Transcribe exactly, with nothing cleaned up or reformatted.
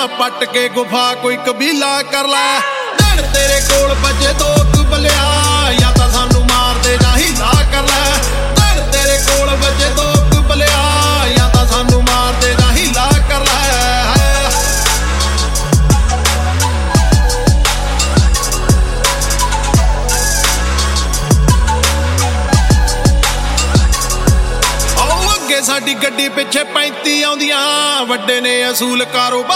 पट के गुफा कोई कबीला कर लै दिन तेरे कोल बजे दो कुबलिया या तां सानू मार दे जां हीला कर लै दिन तेरे कोल बजे दो कुबलिया या तां सानू मार दे जां हीला कर लै साडी गड्डी पिछे पैंती आउंदियां वड्डे ने असूल कारोबार